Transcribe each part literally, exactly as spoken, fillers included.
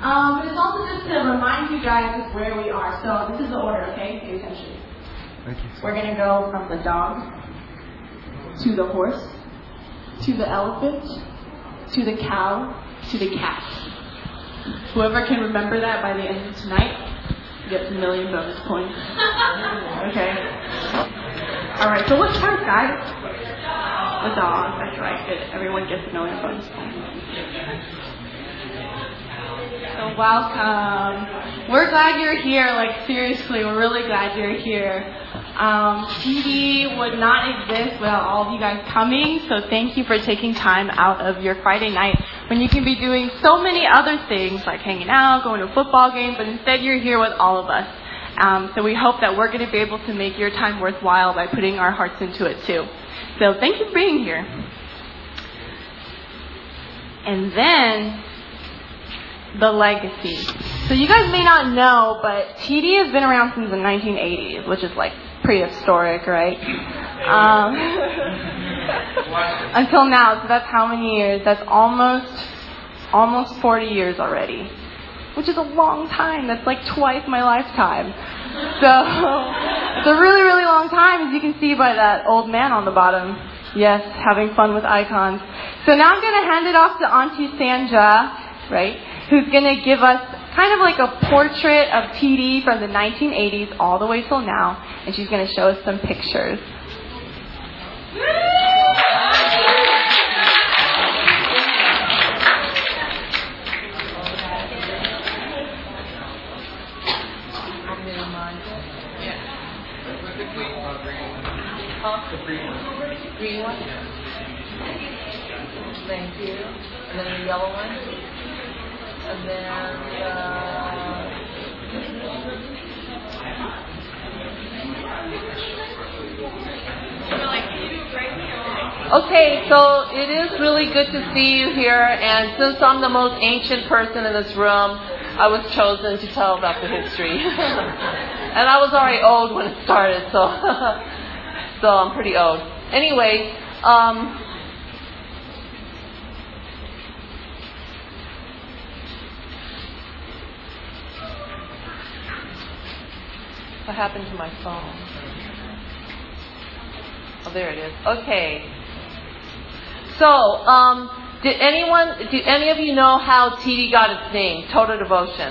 Um, but it's also just to remind you guys where we are. So this is the order, okay? Pay attention. Thank you. We're going to go from the dog to the horse to the elephant to the cow to the cat. Whoever can remember that by the end of tonight gets a million bonus points. Okay? Alright, so what counts, guys? The dog. That's right. Good. Everyone gets a million bonus points. So welcome. We're glad you're here. Like, seriously, we're really glad you're here. Um, T D would not exist without all of you guys coming, so thank you for taking time out of your Friday night when you can be doing so many other things like hanging out, going to a football game, but instead you're here with all of us. Um, so we hope that we're going to be able to make your time worthwhile by putting our hearts into it too. So thank you for being here. And then the legacy. So you guys may not know, but T D has been around since the nineteen eighties, which is like prehistoric, right? Um, until now, so that's how many years? That's almost, almost forty years already, which is a long time. That's like twice my lifetime. So it's a really, really long time, as you can see by that old man on the bottom. Yes, having fun with icons. So now I'm going to hand it off to Auntie Sandra, right, who's going to give us kind of like a portrait of T D from the nineteen eighties all the way till now, and she's going to show us some pictures. Green one? Thank you. And then the yellow one? And then, uh... Okay, so it is really good to see you here, and since I'm the most ancient person in this room, I was chosen to tell about the history. And I was already old when it started, so so I'm pretty old. Anyway, um, what happened to my phone? Oh, there it is. Okay. So, um, did anyone, did any of you know how T D got its name? Total Devotion.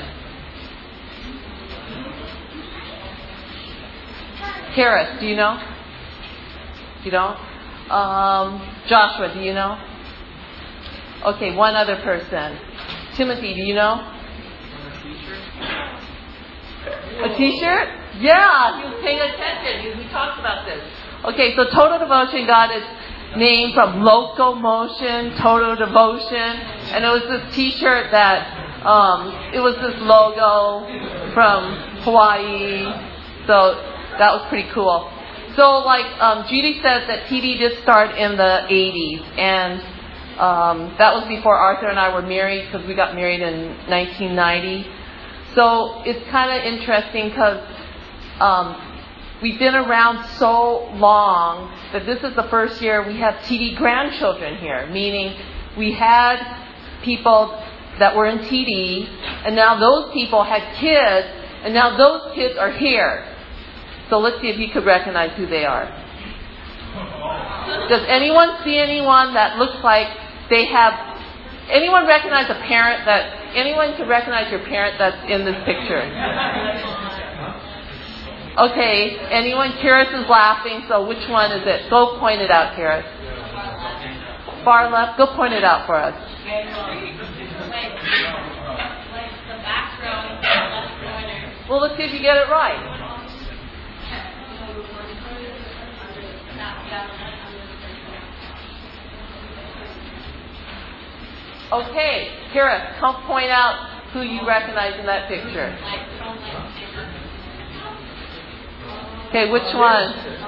Karis, do you know? You don't? Um, Joshua, do you know? Okay, one other person. Timothy, do you know? A t-shirt? Yeah, he was paying attention. We talked about this. Okay, so Total Devotion got its name from Locomotion, Total Devotion. And it was this t-shirt that, um, it was this logo from Hawaii. So that was pretty cool. So, like um, Judy said, that T D did start in the eighties, and um, that was before Arthur and I were married, because we got married in nineteen ninety. So it's kind of interesting because um, we've been around so long that this is the first year we have T D grandchildren here, meaning we had people that were in T D, and now those people had kids, and now those kids are here. So let's see if you could recognize who they are. Does anyone see anyone that looks like they have... Anyone recognize a parent that... Anyone could recognize your parent that's in this picture? Okay, anyone? Karis is laughing, so which one is it? Go point it out, Karis. Far left? Go point it out for us. Well, let's see if you get it right. Okay, Kira, come point out who you recognize in that picture. Okay, which one?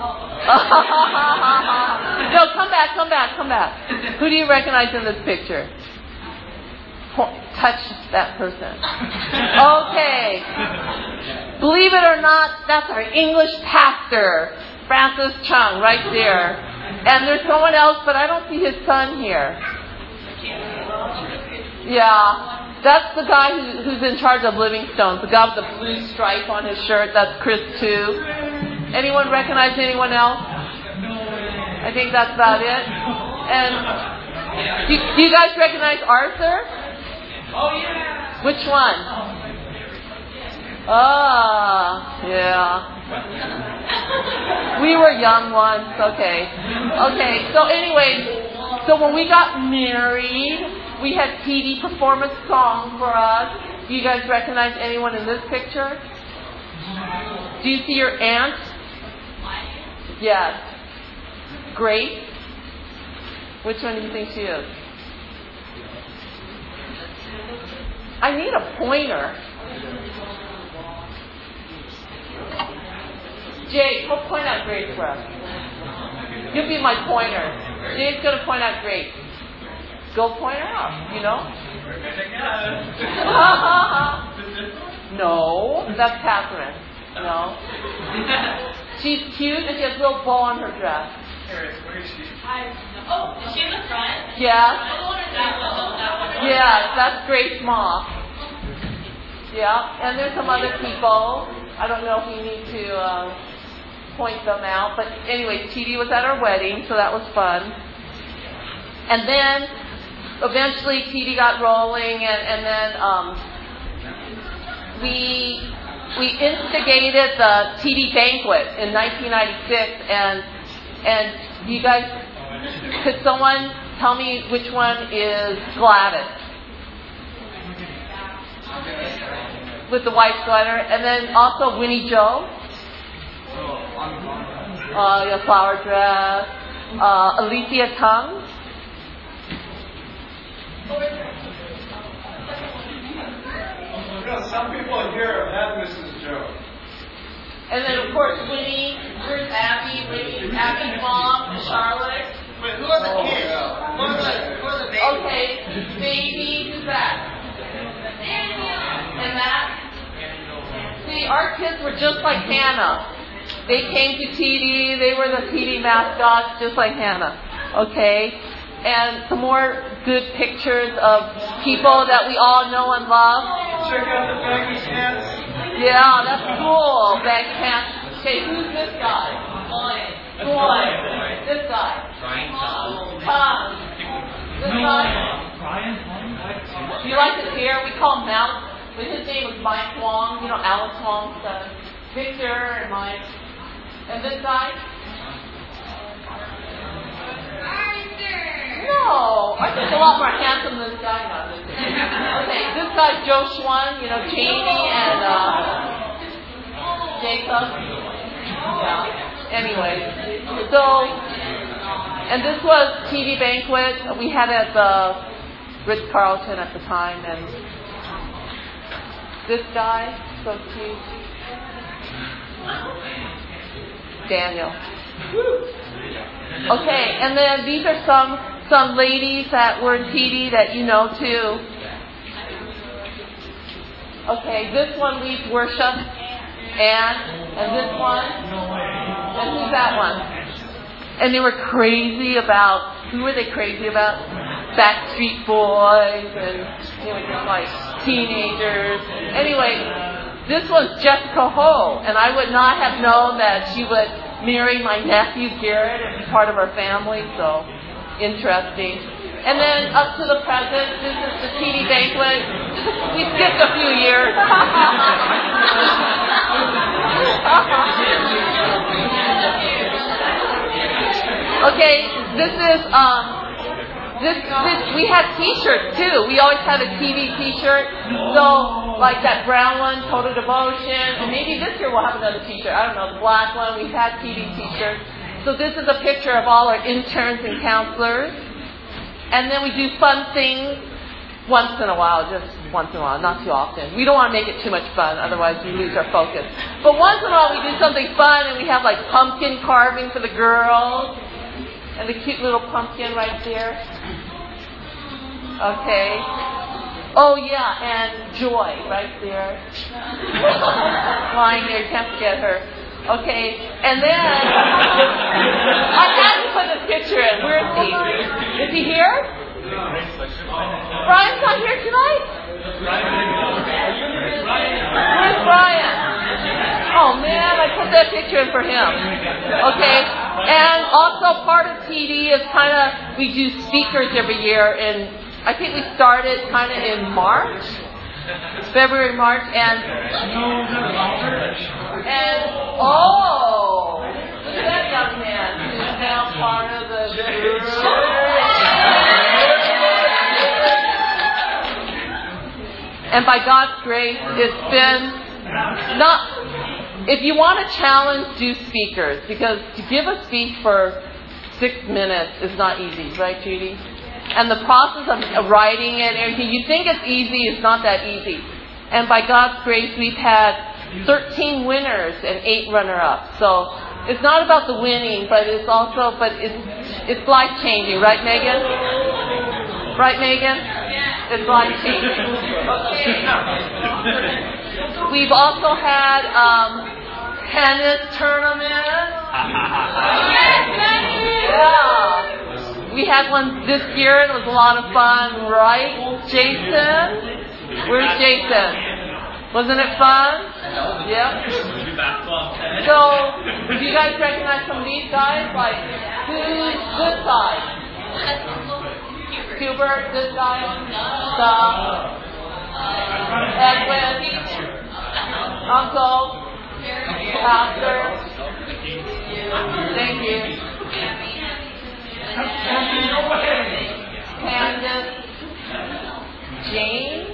No, come back, come back, come back. Who do you recognize in this picture? Point, touch that person. Okay. Believe it or not, that's our English pastor, Francis Chung, right there. And there's someone else, but I don't see his son here. Yeah. That's the guy who, who's in charge of Livingstone's. The guy with the blue stripe on his shirt. That's Chris too. Anyone recognize anyone else? I think that's about it. And do, do you guys recognize Arthur? Oh yeah. Which one? Ah, yeah. We were young ones. Okay. Okay. So anyway, so when we got married, we had T D perform a song for us. Do you guys recognize anyone in this picture? Do you see your aunt? Yes. Grace? Which one do you think she is? I need a pointer. Jake, go point out Grace for us. You'll be my pointer. Jake's going to point out Grace. Go point her out, you know? No, that's Catherine. No. She's cute and she has a little bow on her dress. Where is she? Oh, is she in the front? Yeah. That one. Yeah, that's Grace Moss. Yeah, and there's some other people. I don't know if you need to uh, point them out. But anyway, T D was at our wedding, so that was fun. And then eventually T D got rolling, and, and then um, we we instigated the T D banquet in nineteen ninety-six. And and you guys, could someone tell me which one is Gladys? With the white sweater. And then also Winnie Jo. Uh, your flower dress. Uh, Alicia Tung. You know, some people here have met Missus Jo. And then, of course, Winnie. Where's Abby? Winnie, Abby's mom, Charlotte. Wait, who are the kids? Who are the, who are the babies? Okay, baby, who's that? And that? See, our kids were just like Hannah. They came to T D. They were the T D mascots, just like Hannah. Okay? And some more good pictures of people that we all know and love. Check out the baggy pants. Yeah, that's cool. Bag pants. Okay, who's this guy? Boy. Boy. This guy. Tom. This guy. Do you like his hair? We call him Mouse. But his name was Mike Wong. You know, Alice Wong's son. Victor and Mike. And this guy? No, I think a lot more handsome than this guy. No, this okay, this guy's Joe Schwan, you know, Jamie and uh, Jacob. Yeah. Anyway, so, and this was T V banquet. We had it at the Ritz Carlton at the time, and this guy, so cute, Daniel. Okay, and then these are some some ladies that were in T D that you know too. Okay, this one leads worship, and and this one, and who's that one? And they were crazy about, who were they crazy about? Backstreet Boys, and you know, just like teenagers. Anyway, this was Jessica Ho, and I would not have known that she would marry my nephew Garrett and be part of our family, so interesting. And then up to the present, this is the T D banquet. We skipped a few years. Okay, this is um this this we had T-shirts too. We always had a T V T-shirt. So like that brown one, Total Devotion, and maybe this year we'll have another T-shirt. I don't know, the black one. We've had T V T-shirts. So this is a picture of all our interns and counselors. And then we do fun things once in a while, just once in a while, not too often. We don't want to make it too much fun, otherwise we lose our focus. But once in a while we do something fun, and we have like pumpkin carving for the girls. And the cute little pumpkin right there. Okay. Oh yeah, and Joy right there. Lying there, you can't forget her. Okay, and then I had to put this picture in. Where is he? Is he here? Brian's not here tonight? Where's Brian? Oh man, I put that picture in for him. Okay, and also part of T D is kind of, we do speakers every year, and I think we started kind of in March, February, March, and and oh, look at that young man who's now part of the group. And by God's grace, it's been not. If you want a challenge, do speakers, because to give a speech for six minutes is not easy, right, Judy? And the process of writing it and everything, you think it's easy, it's not that easy. And by God's grace, we've had thirteen winners and eight runner-ups. So it's not about the winning, but it's also, but it's it's life-changing, right, Megan? Right, Megan? It's life-changing. Okay. We've also had um, tennis tournament. Yeah. We had one this year and it was a lot of fun, right, Jason? Where's Jason? Wasn't it fun? Yep. So, do you guys recognize some of these guys? Like, who's this guy? Hubert, this guy? Stuff. Edwin, Uncle, Pastor. Thank you. Candace, Jane.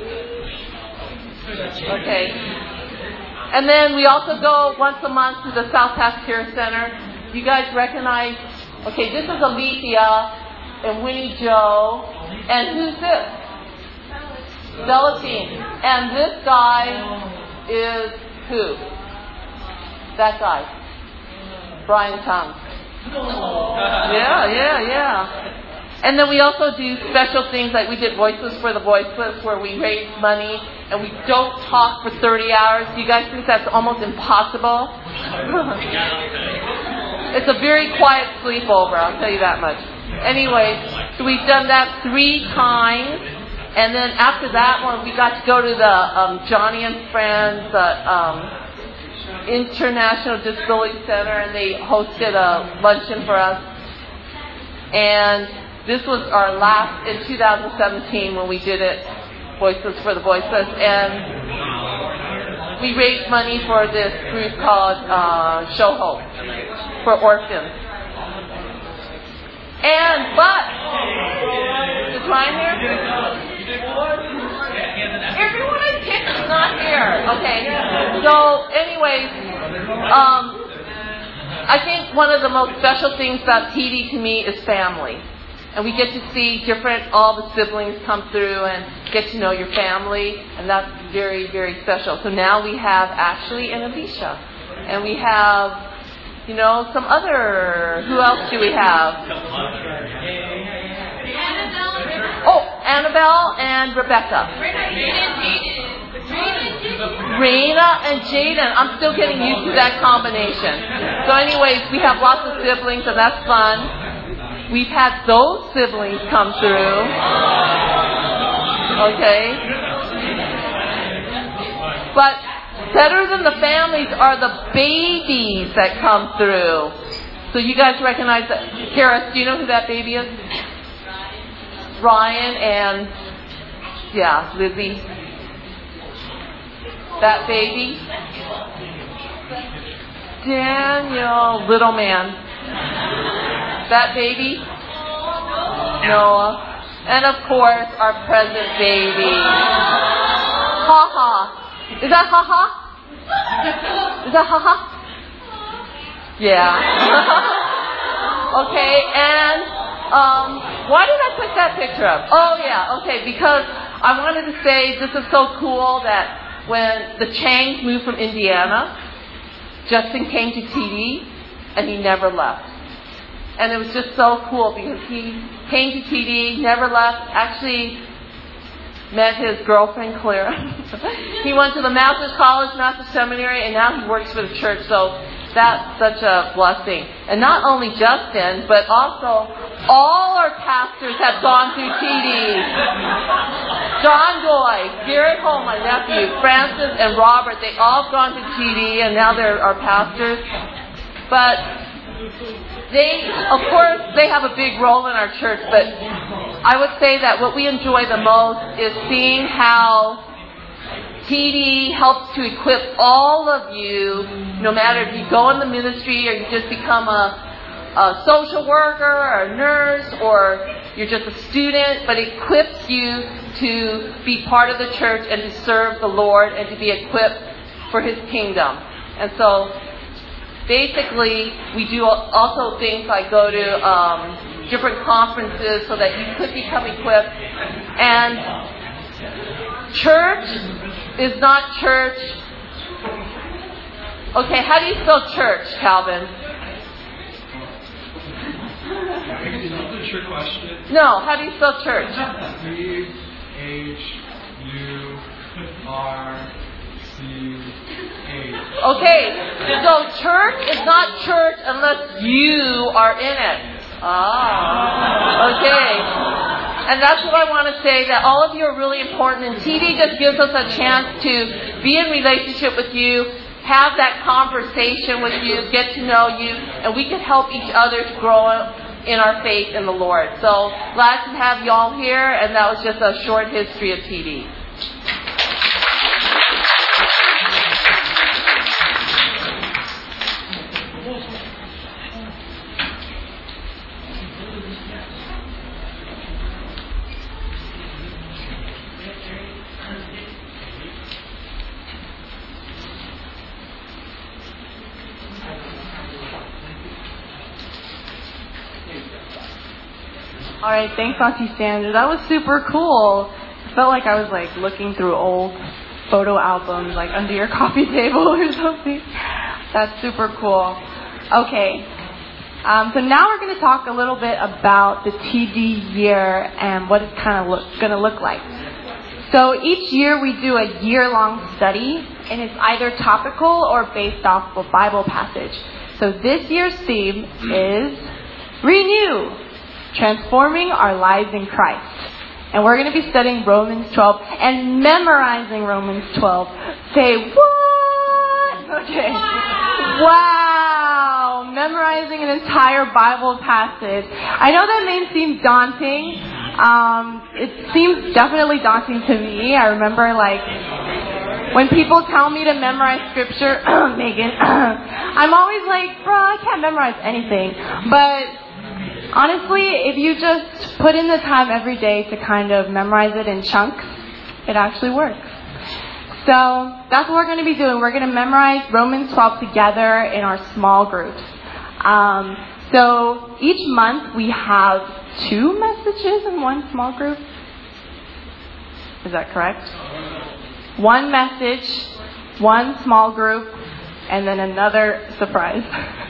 Okay. And then we also go once a month to the South Pass Care Center. You guys recognize? Okay, this is Alethea and Winnie Joe. And who's this? Celestine. And this guy is who? That guy. Brian Tongue. Yeah, yeah, yeah. And then we also do special things like we did Voiceless for the Voiceless, where we raise money and we don't talk for thirty hours. Do you guys think that's almost impossible? It's a very quiet sleepover, I'll tell you that much. Anyway, so we've done that three times. And then after that one, we got to go to the um, Johnny and Friends uh, um, International Disability Center, and they hosted a luncheon for us. And this was our last in two thousand seventeen when we did it, Voiceless for the Voiceless. And we raised money for this group called uh, Show Hope for orphans. And, but, is Ryan here? Everyone I picked is not here. Okay. So, anyways, um, I think one of the most special things about T D to me is family. And we get to see different, all the siblings come through and get to know your family. And that's very, very special. So now we have Ashley and Alicia. And we have, you know, some other, who else do we have? Oh, Annabelle and Rebecca. Raina and Jaden. I'm still getting used to that combination. So anyways, we have lots of siblings and that's fun. We've had those siblings come through. Okay. But better than the families are the babies that come through. So you guys recognize that. Karis, do you know who that baby is? Ryan and, yeah, Lizzie. That baby. Daniel, little man. That baby. Noah. And of course, our present baby. Ha ha. Is that ha ha? Is that ha ha? Yeah. Okay, and um, why did I put that picture up? Oh yeah, okay, because I wanted to say this is so cool that when the Changs moved from Indiana, Justin came to T D and he never left. And it was just so cool because he came to T D, never left, actually met his girlfriend Clara. He went to the Master's College, Master's Seminary, and now he works for the church. So that's such a blessing. And not only Justin, but also all our pastors have gone through T D. John Doy, Garrett Hall, my nephew, Francis and Robert, they all have gone through T D, and now they're our pastors. But they, of course, they have a big role in our church, but I would say that what we enjoy the most is seeing how T D helps to equip all of you, no matter if you go in the ministry or you just become a, a social worker or a nurse or you're just a student, but it equips you to be part of the church and to serve the Lord and to be equipped for His kingdom. And so basically we do also things like go to um, different conferences so that you could become equipped. And church is not church. Okay, how do you spell church, Calvin? Is that the trick question? No, how do you spell church? C H U R C H. Okay, so church is not church unless you are in it. Ah, okay. And that's what I want to say, that all of you are really important. And T D just gives us a chance to be in relationship with you, have that conversation with you, get to know you, and we can help each other to grow in our faith in the Lord. So glad to have you all here, and that was just a short history of T D. All right, thanks, Auntie Sandra. That was super cool. I felt like I was like looking through old photo albums, like under your coffee table or something. That's super cool. Okay, um, so now we're going to talk a little bit about the T D year and what it's kind of look, going to look like. So each year we do a year-long study, and it's either topical or based off of a Bible passage. So this year's theme is Renew. Transforming our lives in Christ. And we're going to be studying Romans twelve and memorizing Romans twelve. Say, what? Okay. Wow. Memorizing an entire Bible passage. I know that may seem daunting. Um, it seems definitely daunting to me. I remember, like, when people tell me to memorize scripture, Megan, I'm always like, bro, I can't memorize anything. But honestly, if you just put in the time every day to kind of memorize it in chunks, it actually works. So that's what we're going to be doing. We're going to memorize Romans twelve together in our small groups. Um, so each month we have two messages in one small group. Is that correct? One message, one small group, and then another surprise.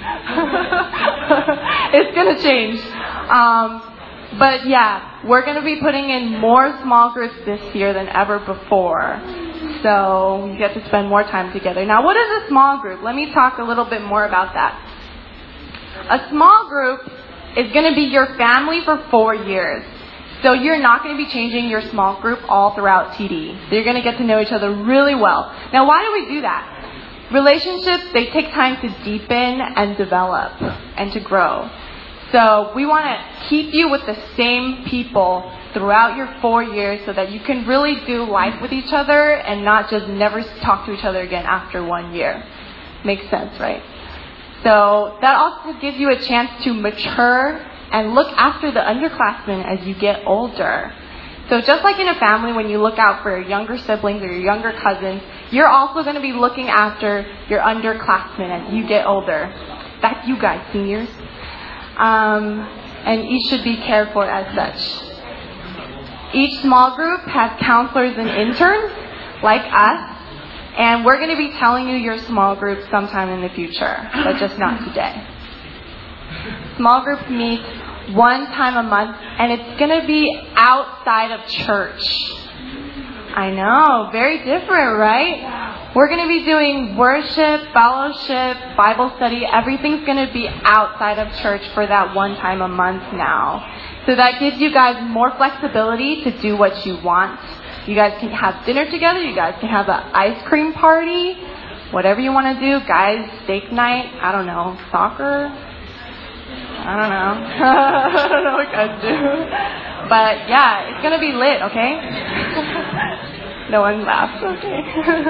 It's going to change. Um, but yeah, we're going to be putting in more small groups this year than ever before. So you get to spend more time together. Now, what is a small group? Let me talk a little bit more about that. A small group is going to be your family for four years. So you're not going to be changing your small group all throughout T D. So you're going to get to know each other really well. Now, why do we do that? Relationships, they take time to deepen and develop and to grow. So we want to keep you with the same people throughout your four years so that you can really do life with each other and not just never talk to each other again after one year. Makes sense, right? So that also gives you a chance to mature and look after the underclassmen as you get older. So just like in a family, when you look out for your younger siblings or your younger cousins, you're also going to be looking after your underclassmen as you get older. That's you guys, seniors. Um, and each should be cared for as such. Each small group has counselors and interns, like us. And we're going to be telling you your small group sometime in the future, but just not today. Small groups meet one time a month, and it's going to be outside of church. I know, very different, right? We're going to be doing worship, fellowship, Bible study. Everything's going to be outside of church for that one time a month now. So that gives you guys more flexibility to do what you want. You guys can have dinner together. You guys can have an ice cream party. Whatever you want to do. Guys, steak night. I don't know. Soccer. I don't know. I don't know what guys do. But yeah, it's going to be lit, okay? No one laughs, okay.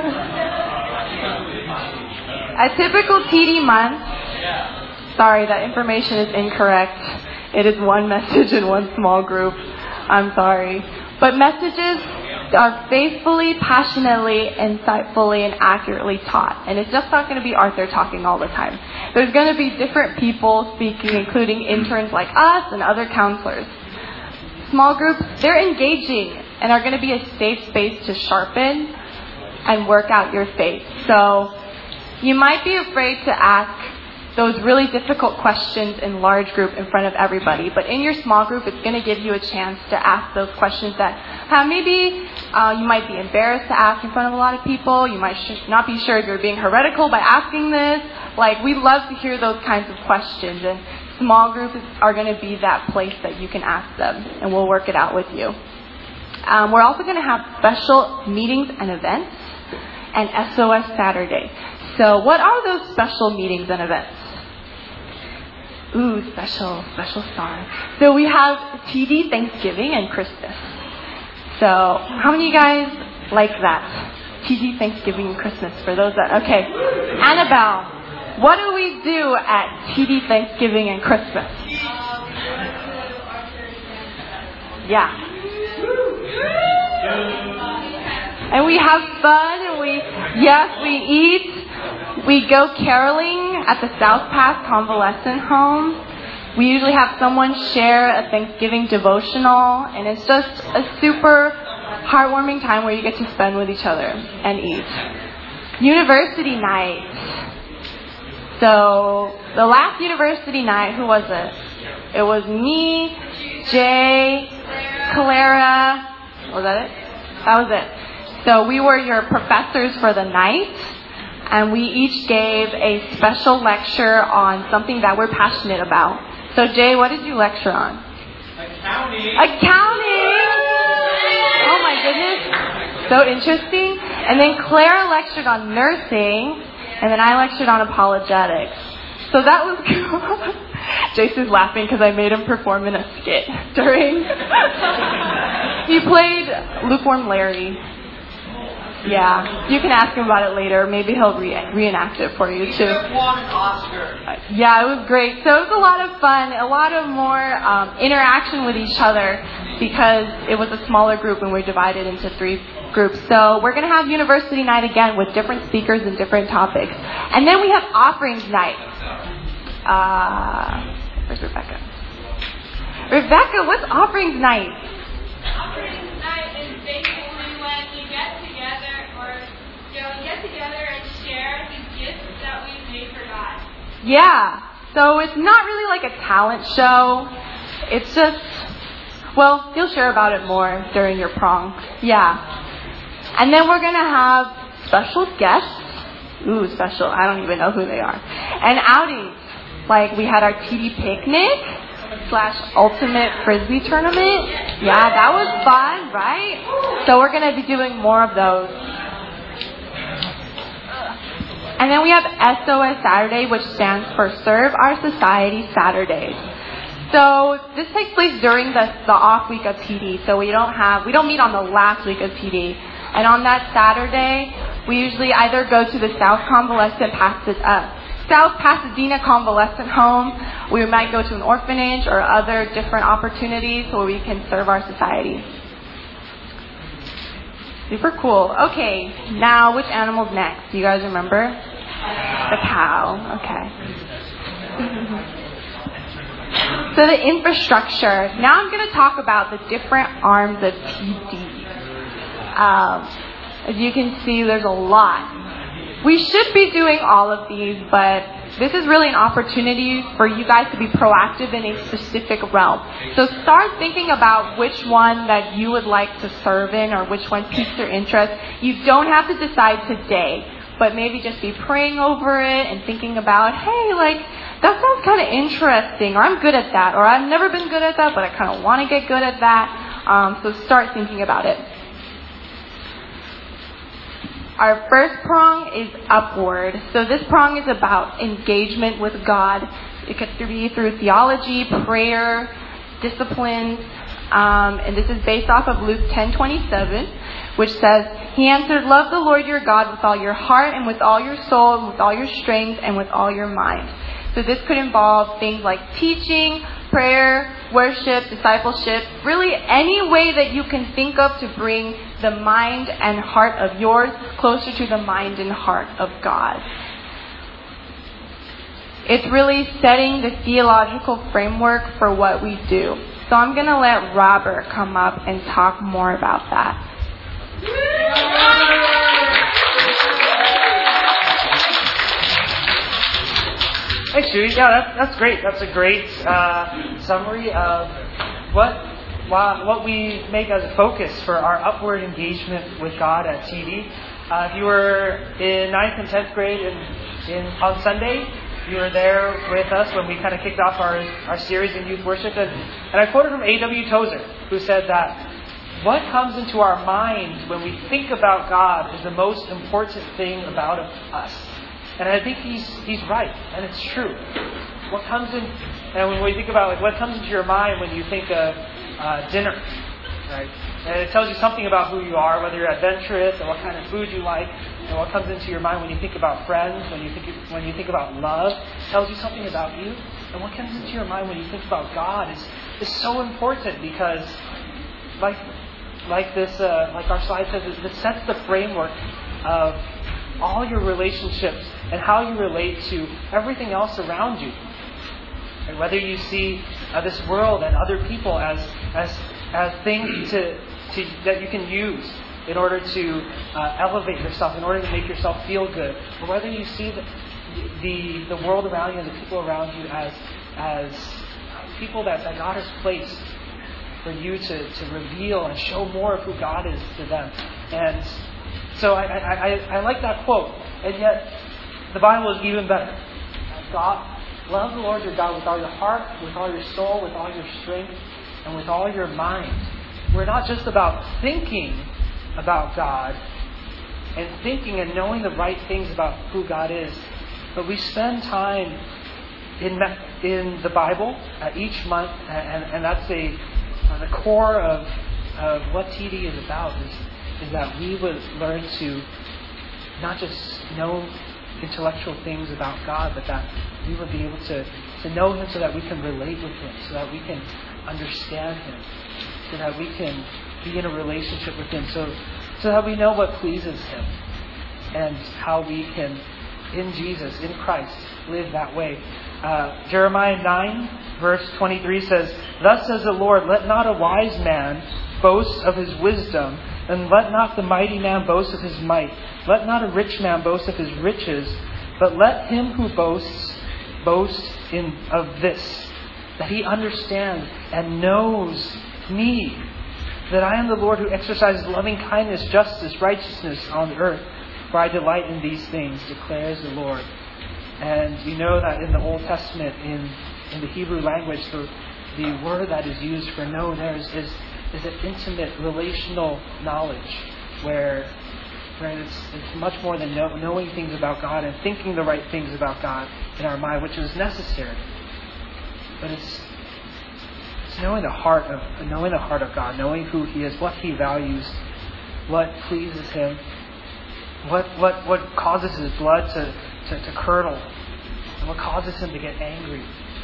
A typical T D month, sorry, that information is incorrect. It is one message in one small group. I'm sorry. But messages are faithfully, passionately, insightfully, and accurately taught. And it's just not going to be Arthur talking all the time. There's going to be different people speaking, including interns like us and other counselors. Small groups, they're engaging and are going to be a safe space to sharpen and work out your faith. So you might be afraid to ask those really difficult questions in large group in front of everybody. But in your small group, it's going to give you a chance to ask those questions that uh, maybe uh, you might be embarrassed to ask in front of a lot of people. You might sh- not be sure if you're being heretical by asking this. Like, we love to hear those kinds of questions. And small groups are going to be that place that you can ask them. And we'll work it out with you. Um, we're also going to have special meetings and events and S O S Saturday. So what are those special meetings and events? Ooh, special, special song. So we have T D Thanksgiving and Christmas. So how many of you guys like that? T D Thanksgiving and Christmas for those that, okay. Annabelle, what do we do at T D Thanksgiving and Christmas? Yeah. And we have fun, and we, yes, we eat. We go caroling at the South Pass Convalescent Home. We usually have someone share a Thanksgiving devotional, and it's just a super heartwarming time where you get to spend with each other and eat. University night. So the last university night, who was it? It was me, Jay, Clara. Was that it? That was it. So we were your professors for the night, and we each gave a special lecture on something that we're passionate about. So Jay, what did you lecture on? Accounting. Accounting! Oh my goodness. So interesting. And then Clara lectured on nursing, and then I lectured on apologetics. So that was cool. Jason's laughing because I made him perform in a skit during... He played Lukewarm Larry. Yeah, you can ask him about it later. Maybe he'll re- reenact it for you too. He won an Oscar. Yeah, it was great. So it was a lot of fun, a lot of more um, interaction with each other because it was a smaller group and we're divided into three groups. So we're going to have university night again with different speakers and different topics. And then we have offerings night. Uh, where's Rebecca? Rebecca, what's offerings night? Offerings night is basically when we get together, or you know, get together and share the gifts that we made for God. Yeah. So it's not really like a talent show. It's just, well, you'll share about it more during your prom. Yeah. And then we're going to have special guests. Ooh, special. I don't even know who they are. And outings. Like we had our T D picnic slash ultimate frisbee tournament. Yeah, that was fun, right? So we're going to be doing more of those. And then we have S O S Saturday, which stands for Serve Our Society Saturdays. So this takes place during the, the off week of T D. So we don't have, we don't meet on the last week of T D. And on that Saturday, we usually either go to the South Convalescent Pas- uh, South Pasadena Convalescent Home. We might go to an orphanage or other different opportunities where we can serve our society. Super cool. Okay, now which animal's next? Do you guys remember? The cow. Okay. So the infrastructure. Now I'm going to talk about the different arms of T D. Um, as you can see, there's a lot. we should be doing all of these, but this is really an opportunity for you guys to be proactive in a specific realm. So start thinking about which one that you would like to serve in or which one piques your interest. You don't have to decide today, but maybe just be praying over it and thinking about, hey, like, that sounds kind of interesting, or I'm good at that, or I've never been good at that, but I kind of want to get good at that. Um, so start thinking about it. Our first prong is upward. So this prong is about engagement with God. It could be through theology, prayer, disciplines. Um, and this is based off of Luke ten twenty-seven, which says, He answered, love the Lord your God with all your heart and with all your soul and with all your strength and with all your mind. So this could involve things like teaching, prayer, worship, discipleship, really any way that you can think of to bring the mind and heart of yours closer to the mind and heart of God. It's really setting the theological framework for what we do. So I'm going to let Robert come up and talk more about that. Thanks, Judy. Yeah, that's, that's great. That's a great uh, summary of what what we make as a focus for our upward engagement with God at T D. Uh, if you were in ninth and tenth grade in, in on Sunday, you were there with us when we kind of kicked off our, our series in youth worship. And, and I quoted from A W Tozer, who said that what comes into our mind when we think about God is the most important thing about us. And I think he's he's right, and it's true. What comes in, and when we think about like what comes into your mind when you think of uh, dinner, right? And it tells you something about who you are, whether you're adventurous and what kind of food you like, and what comes into your mind when you think about friends, when you think when you think about love, it tells you something about you. And what comes into your mind when you think about God is is so important because, like like this, uh, like our slide says, it sets the framework of all your relationships and how you relate to everything else around you. And whether you see uh, this world and other people as as as things to, to that you can use in order to uh, elevate yourself, in order to make yourself feel good, or whether you see the the, the world around you and the people around you as as people that, that God has placed for you to, to reveal and show more of who God is to them. And so I, I, I, I like that quote, and yet the Bible is even better. God, love the Lord your God with all your heart, with all your soul, with all your strength, and with all your mind. We're not just about thinking about God and thinking and knowing the right things about who God is, but we spend time in in the Bible uh, each month, and, and that's a uh, the core of of what T D is about. Is is that we would learn to not just know intellectual things about God, but that we would be able to, to know Him so that we can relate with Him, so that we can understand Him, so that we can be in a relationship with Him, so, so that we know what pleases Him, and how we can, in Jesus, in Christ, live that way. Uh, Jeremiah nine, verse twenty-three says, Thus says the Lord, let not a wise man boast of his wisdom, and let not the mighty man boast of his might. Let not a rich man boast of his riches, but let him who boasts boast in of this, that he understands and knows me, that I am the Lord who exercises loving kindness, justice, righteousness on earth. For I delight in these things, declares the Lord. And you know that in the Old Testament, in, in the Hebrew language, the, the word that is used for know there is, is is an intimate relational knowledge where, where it's, it's much more than know, knowing things about God and thinking the right things about God in our mind, which is necessary. But it's it's knowing the heart of knowing the heart of God, knowing who He is, what He values, what pleases Him, what what, what causes His blood to, to, to curdle, and what causes Him to get angry.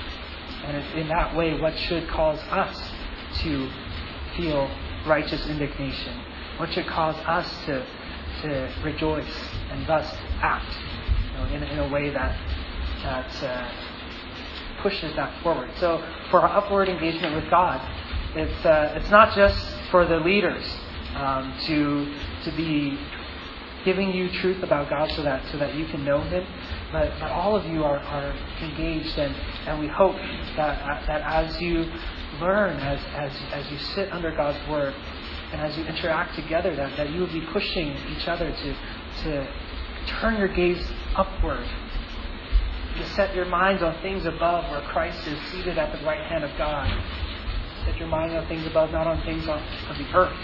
And in that way, what should cause us to feel righteous indignation? What should cause us to to rejoice and thus act, you know, in, in a way that that uh, pushes that forward? So, for our upward engagement with God, it's uh, it's not just for the leaders um, to to be giving you truth about God so that so that you can know Him. But, but all of you are, are engaged, and, and we hope that that as you learn, as, as as you sit under God's Word, and as you interact together, that, that you will be pushing each other to to turn your gaze upward, to set your minds on things above where Christ is seated at the right hand of God. Set your mind on things above, not on things on, on the earth.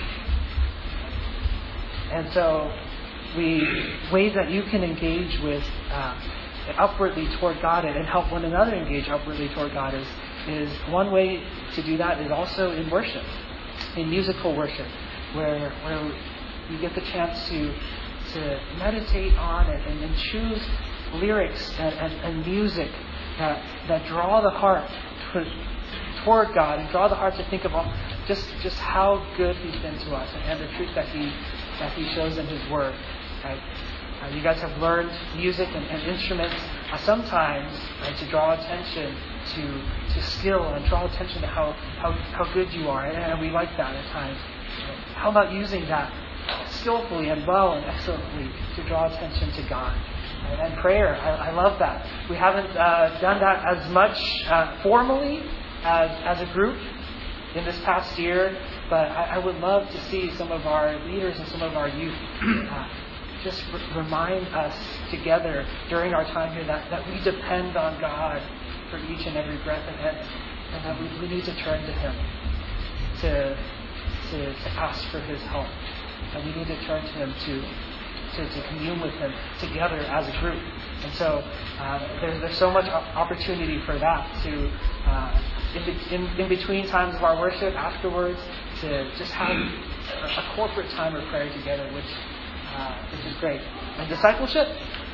And so, we ways that you can engage with uh, upwardly toward God and help one another engage upwardly toward God is is one way to do that is also in worship, in musical worship, where where you get the chance to to meditate on it and, and choose lyrics and, and, and music that that draw the heart toward, toward God and draw the heart to think of all, just just how good He's been to us and, and the truth that He that He shows in His Word. Right? Uh, you guys have learned music and, and instruments uh, sometimes right, to draw attention to to skill and draw attention to how, how, how good you are, and, and we like that at times. How about using that skillfully and well and excellently to draw attention to God? And, and prayer, I, I love that. We haven't uh, done that as much uh, formally as as a group in this past year, but I, I would love to see some of our leaders and some of our youth uh, just r- remind us together during our time here that, that we depend on God for each and every breath ahead, and that we, we need to turn to Him to, to to ask for His help, and we need to turn to Him to to, to commune with Him together as a group. And so uh, there's there's so much opportunity for that to uh, in, in in between times of our worship, afterwards, to just have a, a corporate time of prayer together, which uh, which is great. And discipleship,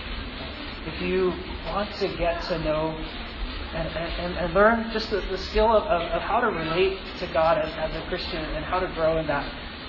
if you want to get to know and, and, and learn just the, the skill of, of, of how to relate to God as, as a Christian and how to grow in that,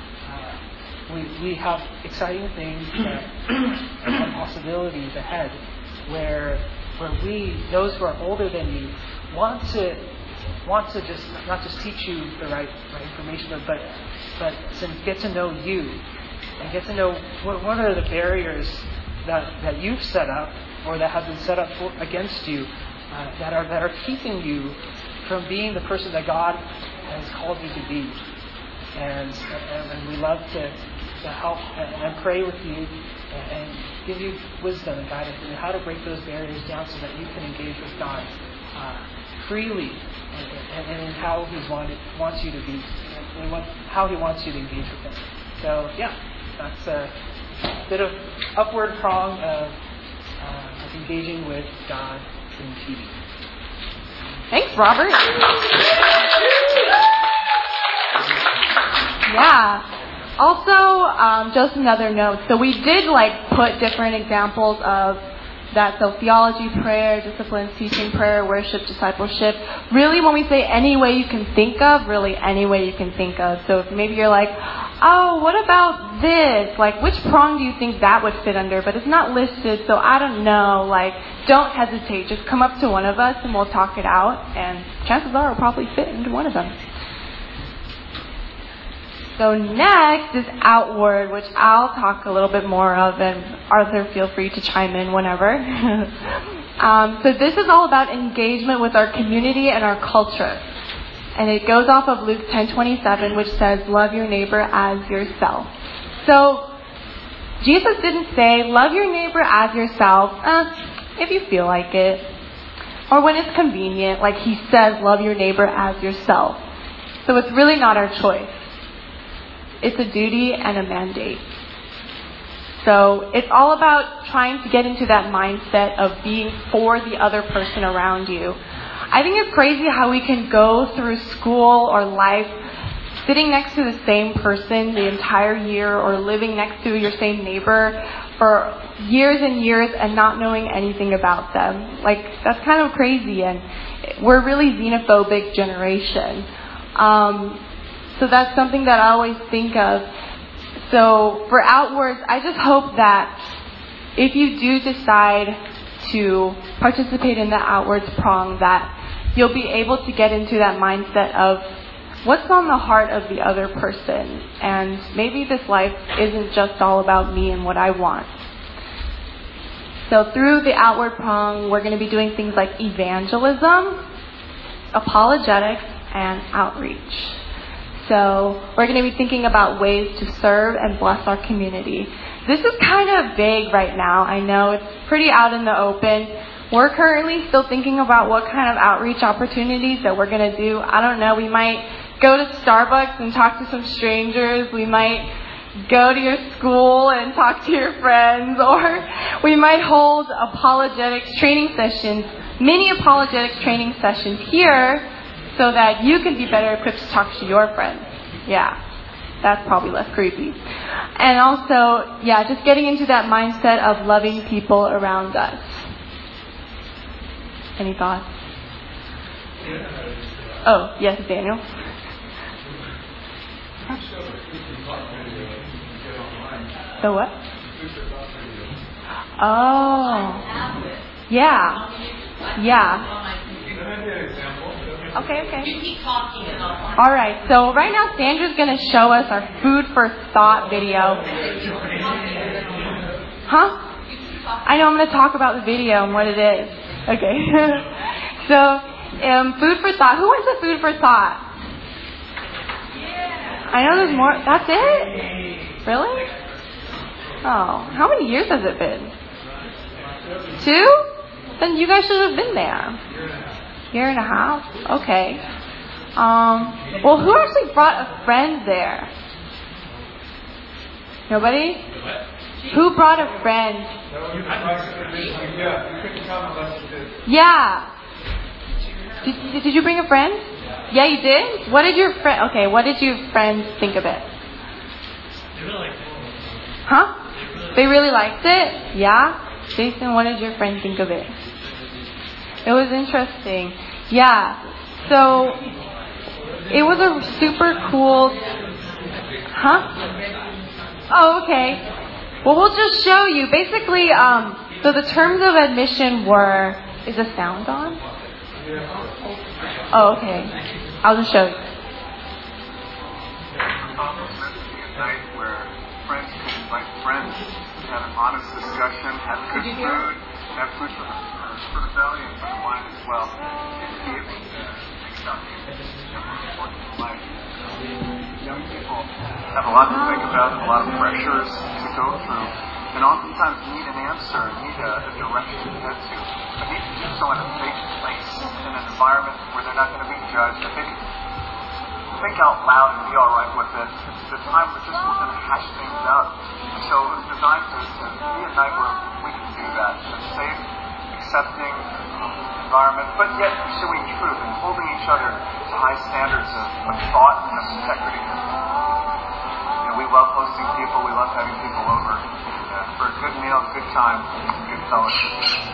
uh, we we have exciting things that, and possibilities ahead where where we, those who are older than you, want to want to just not just teach you the right, right information, but but to get to know you and get to know what, what are the barriers that, that you've set up or that have been set up for, against you uh, that are that are keeping you from being the person that God has called you to be. And and, and we love to to help and, and pray with you and, and give you wisdom and guidance in how to break those barriers down so that you can engage with God uh, freely and, and, and in how He wanted, wants you to be, and what, how He wants you to engage with Him. So yeah, that's a bit of upward prong of, uh, of engaging with God in T V. Thanks, Robert. Yeah. Also, um, just another note. So we did like put different examples of that. So theology, prayer, disciplines, teaching, prayer, worship, discipleship. Really, when we say any way you can think of, really any way you can think of. So if maybe you're like, oh, what about this? Like, which prong do you think that would fit under? But it's not listed, so I don't know. Like, don't hesitate. Just come up to one of us and we'll talk it out. And chances are it'll probably fit into one of them. So next is outward, which I'll talk a little bit more of, and Arthur, feel free to chime in whenever. um, so this is all about engagement with our community and our culture. And it goes off of Luke ten twenty-seven, which says, love your neighbor as yourself. So Jesus didn't say, love your neighbor as yourself, eh, if you feel like it. Or when it's convenient, like He says, love your neighbor as yourself. So it's really not our choice. It's a duty and a mandate. So it's all about trying to get into that mindset of being for the other person around you. I think it's crazy how we can go through school or life sitting next to the same person the entire year or living next to your same neighbor for years and years and not knowing anything about them. Like, that's kind of crazy, and we're a really xenophobic generation. Um, So that's something that I always think of. So for outwards, I just hope that if you do decide to participate in the outwards prong, that you'll be able to get into that mindset of what's on the heart of the other person? And maybe this life isn't just all about me and what I want. So through the outward prong, we're going to be doing things like evangelism, apologetics, and outreach. So we're going to be thinking about ways to serve and bless our community. This is kind of vague right now. I know it's pretty out in the open. We're currently still thinking about what kind of outreach opportunities that we're going to do. I don't know. We might go to Starbucks and talk to some strangers. We might go to your school and talk to your friends. Or we might hold apologetics training sessions, mini apologetics training sessions here, so that you can be better equipped to talk to your friends. Yeah, that's probably less creepy. And also, yeah, just getting into that mindset of loving people around us. Any thoughts? Oh, yes, Daniel. The what? Oh, yeah, yeah. Okay, okay. You keep talking and I'll... All right, so right now Sandra's going to show us our food for thought video. Huh? I know, I'm going to talk about the video and what it is. Okay. So, um, food for thought. Who wants a food for thought? I know there's more. That's it? Really? Oh, how many years has it been? Two? Then you guys should have been there. Year and a half? Okay. Um, well, who actually brought a friend there? Nobody? Who brought a friend? Yeah. Did, did you bring a friend? Yeah, you did? What did your friend... Okay, what did your friends think of it? They really liked it. Huh? They really liked it? Yeah? Jason, what did your friend think of it? It was interesting. Yeah. So, it was a super cool... Huh? Oh, okay. Well, we'll just show you. Basically, um, so the terms of admission were... Is the sound on? Oh, okay. I'll just show you. Night where friends can invite friends, have an honest discussion, have good food, have food for the, for the belly and for the mind as well. And be able to think about things that are important in life. Young people have a lot to think about, a lot of pressures to go through, and oftentimes need an answer, need a, a direction to head to, but need to do so in a safe place, in an environment where they're not going to be judged, that they can think out loud and be all right with it. It's the time where just we're going to hash things out. And so it was designed to, to be a night where we can do that, in a safe, accepting environment, but yet pursuing truth and holding each other to high standards of, of thought and of integrity. And we love hosting people, we love having people over. And, uh, for a good meal, a good time, good fellowship.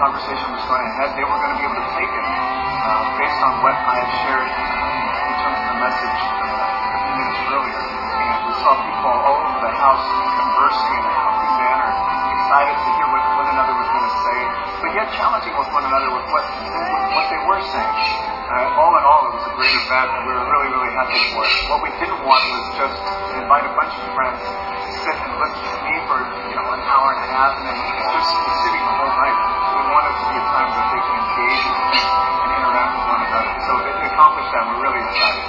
conversation was going ahead, they were going to be able to take it uh, based on what I had shared uh, in terms of the message uh, a few minutes earlier. And we saw people all over the house conversing in a healthy manner, excited to hear what one another was going to say, but yet challenging with one another with what, what they were saying. Uh, all in all, it was a great event, and we were really, really happy for it. What we didn't want was just to invite a bunch of friends to sit and listen to me for, you know, an hour and a half, and then just be sitting the whole night. We want it to be a time that they can engage and interact with one another. So to accomplish that, we're really excited.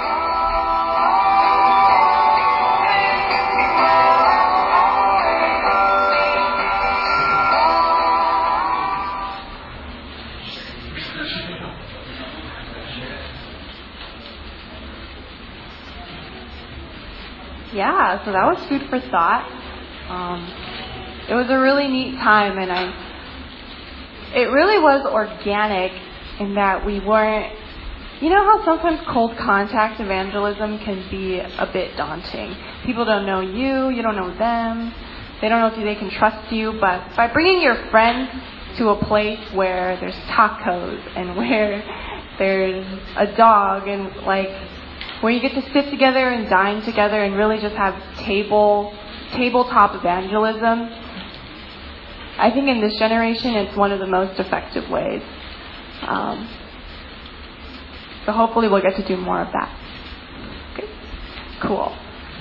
Yeah, so that was food for thought. Um, it was a really neat time, and I. It really was organic in that we weren't. You know how sometimes cold contact evangelism can be a bit daunting. People don't know you, you don't know them, they don't know if they can trust you. But by bringing your friends to a place where there's tacos and where there's a dog and like. Where you get to sit together and dine together and really just have table tabletop evangelism. I think in this generation it's one of the most effective ways. Um, so hopefully we'll get to do more of that. Okay, cool.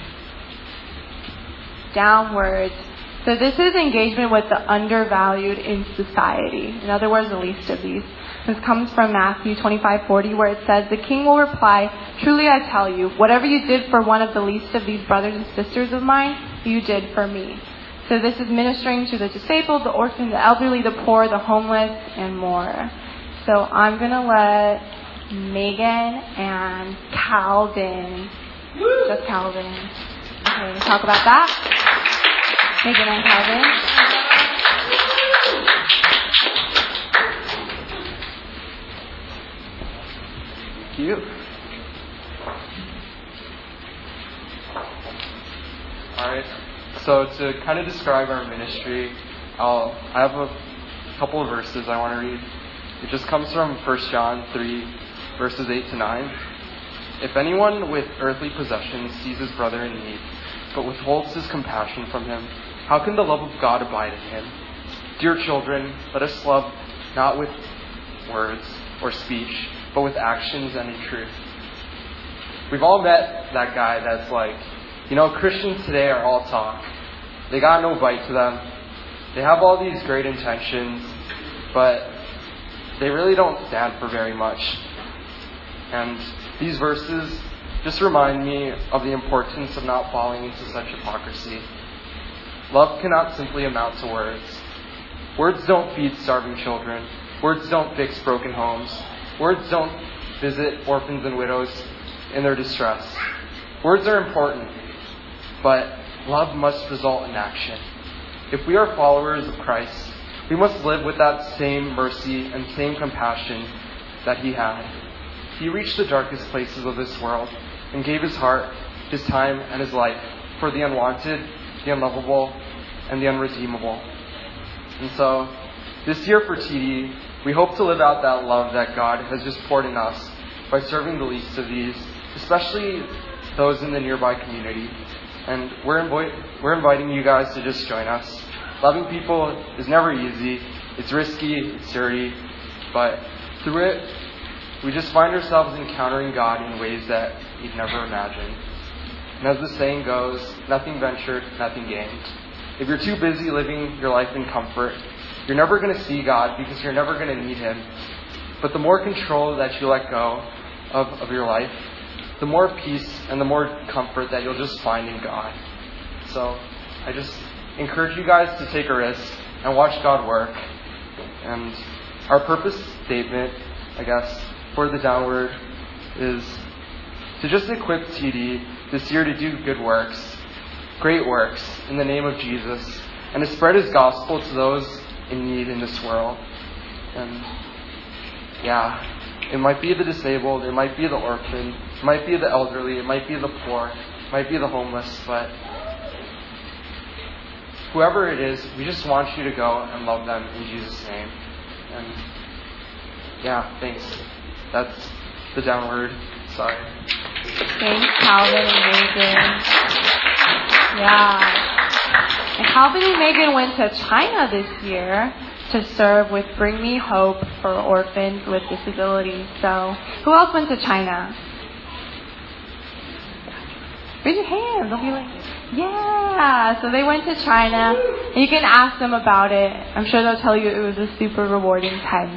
Downwards. So this is engagement with the undervalued in society. In other words, the least of these. This comes from Matthew twenty-five forty, where it says, "The king will reply, 'Truly I tell you, whatever you did for one of the least of these brothers and sisters of mine, you did for me.'" So this is ministering to the disabled, the orphan, the elderly, the poor, the homeless, and more. So I'm going to let Megan and Calvin, just Calvin, okay, talk about that. Megan and Calvin. Thank you. Alright, so to kind of describe our ministry, I'll, I have a couple of verses I want to read. It just comes from First John three, verses eight to nine. "If anyone with earthly possessions sees his brother in need, but withholds his compassion from him, how can the love of God abide in him? Dear children, let us love not with words or speech, but with actions and in truth." We've all met that guy that's like, you know, Christians today are all talk. They got no bite to them. They have all these great intentions, but they really don't stand for very much. And these verses just remind me of the importance of not falling into such hypocrisy. Love cannot simply amount to words. Words don't feed starving children. Words don't fix broken homes. Words don't visit orphans and widows in their distress. Words are important, but love must result in action. If we are followers of Christ, we must live with that same mercy and same compassion that He had. He reached the darkest places of this world and gave His heart, His time, and His life for the unwanted, the unlovable, and the unredeemable. And so, this year for T D, we hope to live out that love that God has just poured in us by serving the least of these, especially those in the nearby community. And we're, invi- we're inviting you guys to just join us. Loving people is never easy. It's risky, it's dirty, but through it, we just find ourselves encountering God in ways that we'd never imagined. And as the saying goes, nothing ventured, nothing gained. If you're too busy living your life in comfort, you're never going to see God because you're never going to need Him. But the more control that you let go of, of your life, the more peace and the more comfort that you'll just find in God. So I just encourage you guys to take a risk and watch God work. And our purpose statement, I guess, for the downward is to just equip T D this year to do good works, great works in the name of Jesus, and to spread His gospel to those in need in this world. And yeah, it might be the disabled, it might be the orphan, it might be the elderly, it might be the poor, it might be the homeless, but whoever it is, we just want you to go and love them in Jesus' name. And yeah, thanks. That's the downward side. Thanks, Calvin and Megan. Yeah. And Calvin and Megan went to China this year to serve with Bring Me Hope for orphans with disabilities. So, who else went to China? Raise your hand. They'll be like, yeah. So they went to China, and you can ask them about it. I'm sure they'll tell you it was a super rewarding time.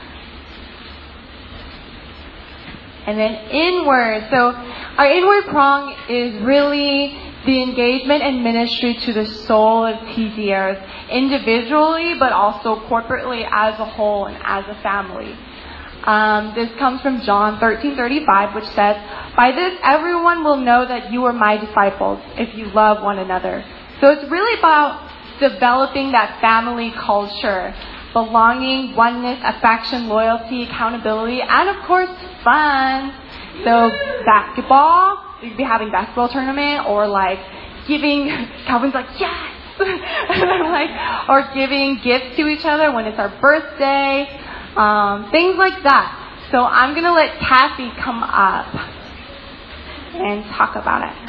And then inward. So our inward prong is really the engagement and ministry to the soul of T D Rs, individually, but also corporately as a whole and as a family. Um, this comes from John thirteen thirty-five, which says, "By this everyone will know that you are my disciples, if you love one another." So it's really about developing that family culture, belonging, oneness, affection, loyalty, accountability, and of course, fun. So basketball, we'd be having basketball tournament, or like giving, Calvin's like, yes! like, or giving gifts to each other when it's our birthday. Um, things like that. So I'm going to let Kathy come up and talk about it.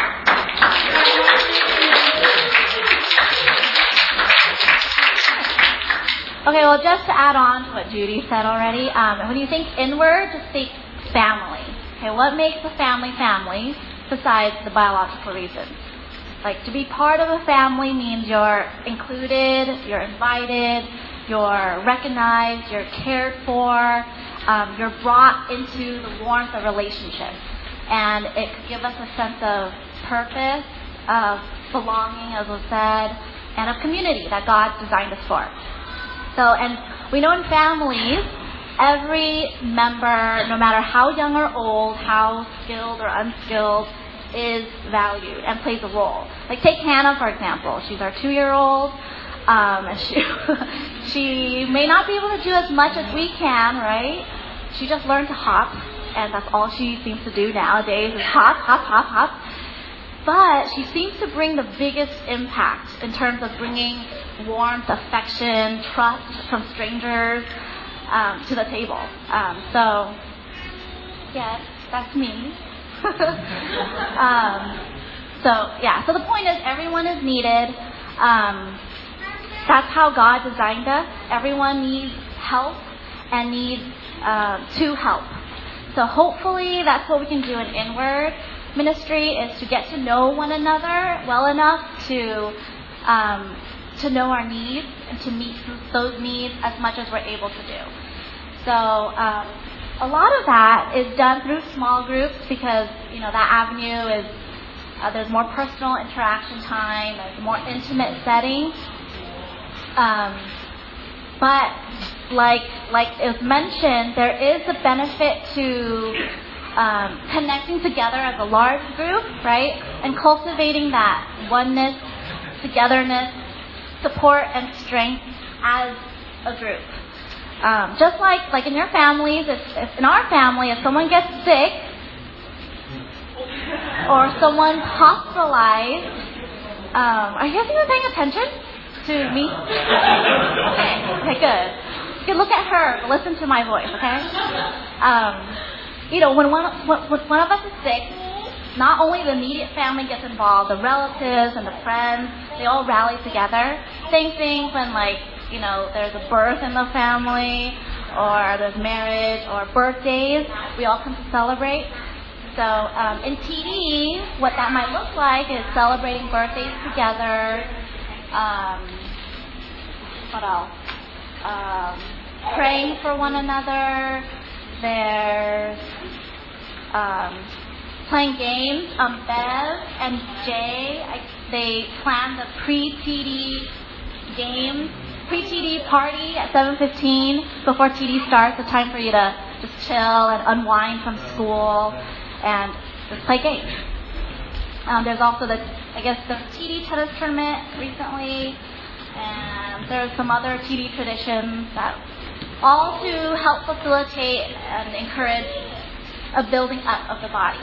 Okay, well, just to add on to what Judy said already, um, when you think inward, just think family. Okay, what makes a family family besides the biological reasons? Like, to be part of a family means you're included, you're invited, you're recognized, you're cared for, um, you're brought into the warmth of relationships. And it could give us a sense of purpose, of belonging, as was said, and of community that God designed us for. So, and we know in families, every member, no matter how young or old, how skilled or unskilled, is valued and plays a role. Like, take Hannah, for example. She's our two-year-old. Um, and she, she may not be able to do as much as we can, right? She just learned to hop, and that's all she seems to do nowadays is hop, hop, hop, hop. But she seems to bring the biggest impact in terms of bringing warmth, affection, trust from strangers um, to the table. Um, so, yes, that's me. um, so, yeah, so the point is everyone is needed. Um, That's how God designed us. Everyone needs help and needs uh, to help. So hopefully that's what we can do in inward ministry, is to get to know one another well enough to um, to know our needs and to meet those needs as much as we're able to do. So um, a lot of that is done through small groups because, you know, that avenue is, uh, there's more personal interaction time, there's a more intimate setting. Um, but like like it was mentioned, there is a benefit to um, connecting together as a large group, right? And cultivating that oneness, togetherness, support, and strength as a group. Um, just like like in your families, if, if in our family, if someone gets sick or someone's hospitalized, um, are you guys even paying attention to me? Okay, okay, good. You can look at her, but listen to my voice, okay? Um, you know, when one, when, when one of us is sick, not only the immediate family gets involved, the relatives and the friends, they all rally together. Same thing when, like, you know, there's a birth in the family, or there's marriage, or birthdays. We all come to celebrate. So um, in T D, what that might look like is celebrating birthdays together. Um, what else? Um, praying for one another. There's um, playing games. Um, Bev and Jay, I, they plan the pre-T D games, pre-T D party at seven fifteen before T D starts. A time for you to just chill and unwind from school and just play games. Um, there's also the, I guess, the T D tennis tournament recently, and there's some other T D traditions that all to help facilitate and encourage a building up of the body.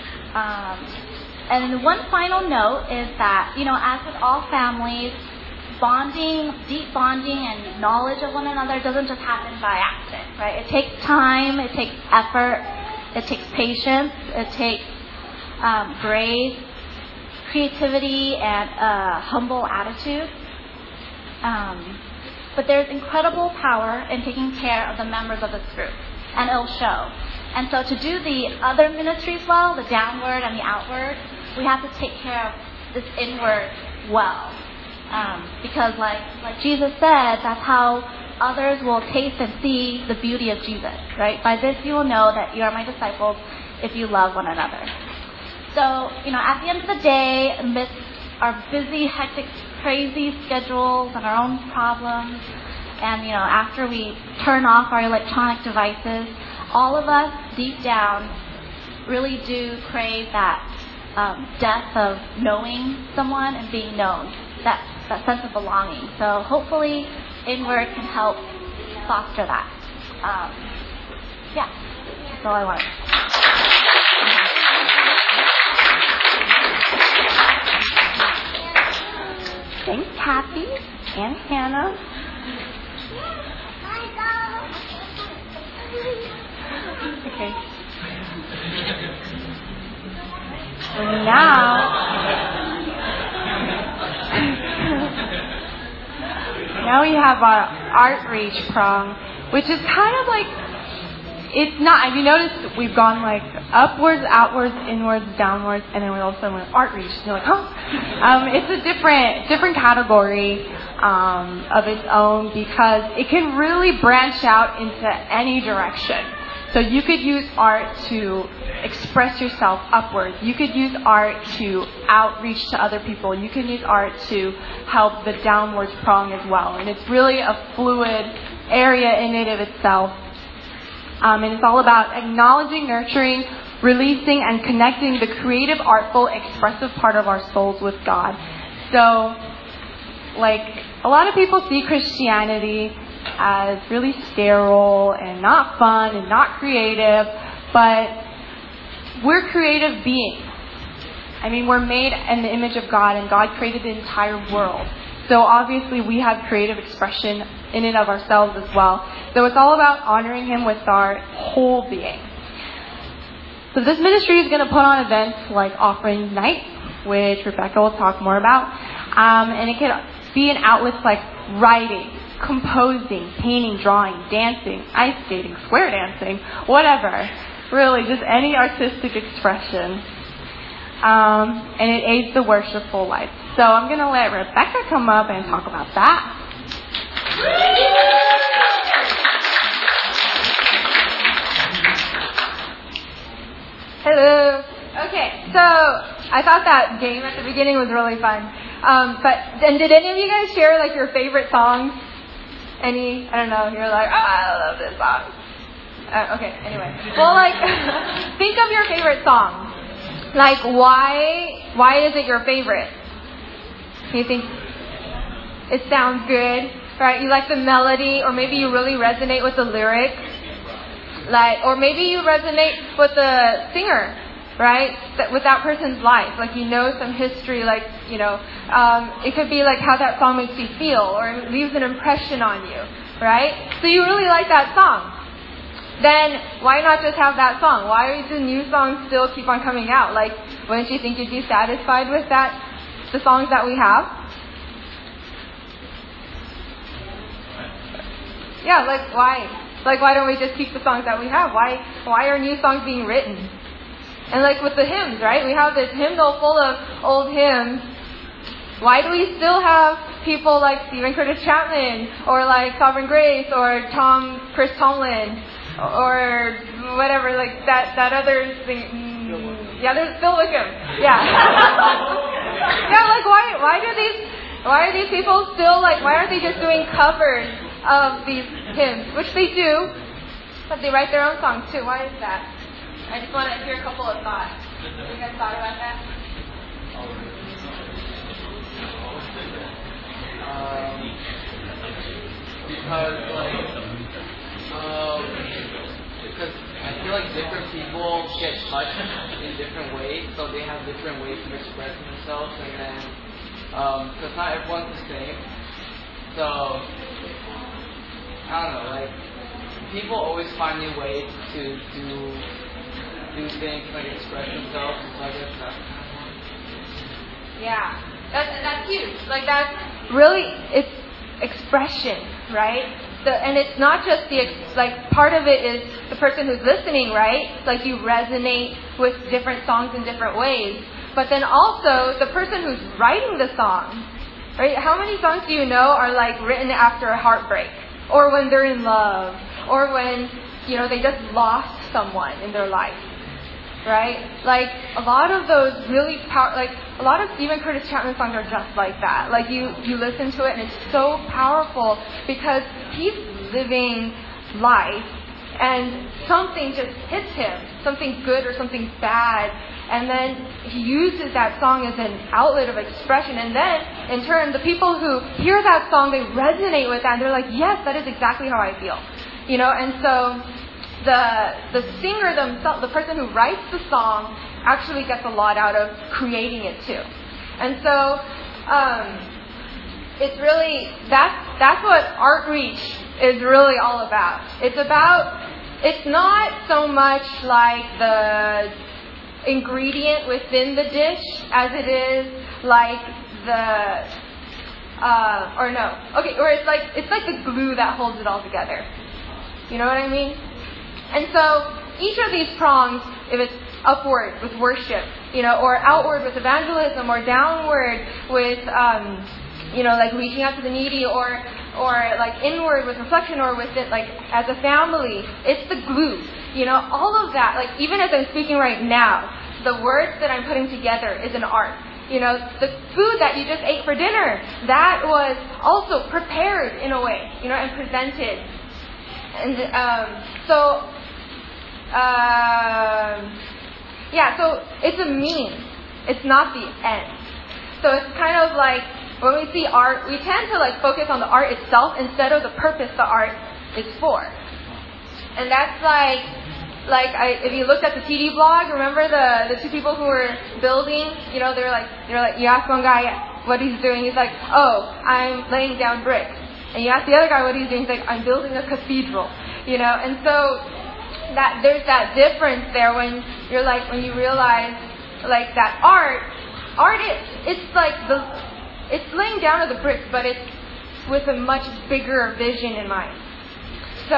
Um, and one final note is that, you know, as with all families, bonding, deep bonding and knowledge of one another doesn't just happen by accident, right? It takes time, it takes effort, it takes patience, it takes um, grace, creativity, and a humble attitude. Um, but there's incredible power in taking care of the members of this group, and it'll show. And so to do the other ministries well, the downward and the outward, we have to take care of this inward well. Um, because like like Jesus said, that's how others will taste and see the beauty of Jesus, right? By this you will know that you are my disciples if you love one another. So, you know, at the end of the day, amidst our busy, hectic, crazy schedules and our own problems, and, you know, after we turn off our electronic devices, all of us, deep down, really do crave that um, depth of knowing someone and being known, that, that sense of belonging. So hopefully Inward can help foster that. Um, yeah, that's all I wanted. Thanks, Kathy and Hannah. Okay. So now, now we have our outreach prong, which is kind of like, it's not, have you noticed we've gone like upwards, outwards, inwards, downwards, and then we also went outreach. And you're like, huh? Um, it's a different, different category um, of its own because it can really branch out into any direction. So you could use art to express yourself upwards. You could use art to outreach to other people. You can use art to help the downwards prong as well. And it's really a fluid area in and of itself. Um, and it's all about acknowledging, nurturing, releasing, and connecting the creative, artful, expressive part of our souls with God. So, like, a lot of people see Christianity as really sterile and not fun and not creative, but we're creative beings. I mean, we're made in the image of God, and God created the entire world. So obviously we have creative expression in and of ourselves as well. So it's all about honoring Him with our whole being. So this ministry is going to put on events like Offering Night, which Rebecca will talk more about. Um, and it could be in outlets like writing, composing, painting, drawing, dancing, ice skating, square dancing, whatever. Really, just any artistic expression. Um, and it aids the worshipful life. So I'm going to let Rebecca come up and talk about that. Hello. Okay, so I thought that game at the beginning was really fun. Um, but and did any of you guys share like your favorite songs? Any? I don't know. You're like, oh, I love this song. Uh, okay. Anyway, well, like, think of your favorite song. Like, why? Why is it your favorite? You think it sounds good, right? You like the melody, or maybe you really resonate with the lyrics, like, or maybe you resonate with the singer, right? That, with that person's life, like you know some history, like you know, um, it could be like how that song makes you feel, or it leaves an impression on you, right? So you really like that song. Then why not just have that song? Why do new songs still keep on coming out? Like, wouldn't you think you'd be satisfied with that, the songs that we have? Yeah, like why? Like why don't we just keep the songs that we have? Why why are new songs being written? And like with the hymns, right? We have this hymnal full of old hymns. Why do we still have people like Stephen Curtis Chapman or like Sovereign Grace or Tom Chris Tomlin? Or whatever, like that, that other thing. Yeah, there's Bill Wickham. Yeah. Yeah, like why why do these why are these people still like why aren't they just doing covers of these hymns? Which they do, but they write their own songs too. Why is that? I just want to hear a couple of thoughts. Have you guys thought about that? Um, because like Um, because I feel like different people get touched in different ways, so they have different ways of expressing themselves, and then, um, because not everyone's the same, So, I don't know, like, people always find new ways to do do things, like express themselves, so I guess that's Yeah, that's that's huge. Like that's really it's expression, right? The, and it's not just the ex- like part of it is the person who's listening, right? It's like you resonate with different songs in different ways. But then also the person who's writing the song, right? How many songs do you know are like written after a heartbreak, or when they're in love, or when you know they just lost someone in their life? Right? Like, a lot of those really power, like, a lot of Stephen Curtis Chapman songs are just like that. Like, you, you listen to it and it's so powerful because he's living life and something just hits him, something good or something bad, and then he uses that song as an outlet of expression. And then, in turn, the people who hear that song, they resonate with that and they're like, yes, that is exactly how I feel. You know, and so the the singer themselves, the person who writes the song, actually gets a lot out of creating it too. And so um, it's really that's that's what Artreach is really all about. It's about it's not so much like the ingredient within the dish as it is like the uh, or no okay or it's like it's like the glue that holds it all together. You know what I mean? And so each of these prongs, if it's upward with worship, you know, or outward with evangelism, or downward with, um, you know, like reaching out to the needy, or or like inward with reflection, or with it like as a family, it's the glue. You know, all of that, like even as I'm speaking right now, the words that I'm putting together is an art. You know, the food that you just ate for dinner, that was also prepared in a way, you know, and presented. And um, so. Um, yeah, so it's a means. It's not the end. So it's kind of like when we see art, we tend to like focus on the art itself instead of the purpose the art is for. And that's like, like I, if you looked at the T D blog, remember the, the two people who were building? You know, they were like, they were like, you ask one guy what he's doing, he's like, oh, I'm laying down bricks. And you ask the other guy what he's doing, he's like, I'm building a cathedral. You know, and so. That there's that difference there when you're like when you realize like that art art it, it's like the it's laying down of the bricks, but it's with a much bigger vision in mind. So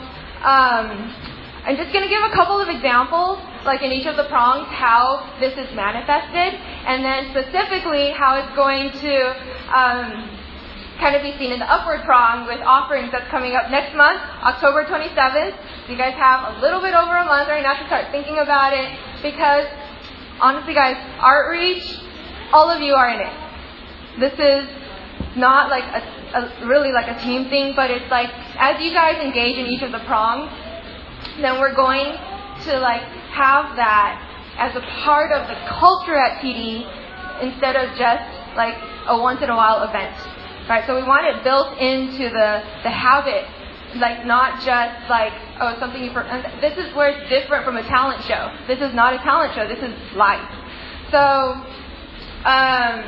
um, I'm just going to give a couple of examples, like in each of the prongs, how this is manifested, and then specifically how it's going to um, kind of be seen in the upward prong with offerings that's coming up next month, October twenty-seventh. So you guys have a little bit over a month right now to start thinking about it, because honestly, guys, Artreach, all of you are in it. This is not like a, a really like a team thing, but it's like as you guys engage in each of the prongs, then we're going to like have that as a part of the culture at T D instead of just like a once in a while event. Right, so we want it built into the, the habit, like not just like, oh, something you... And this is where it's different from a talent show. This is not a talent show. This is life. So, um,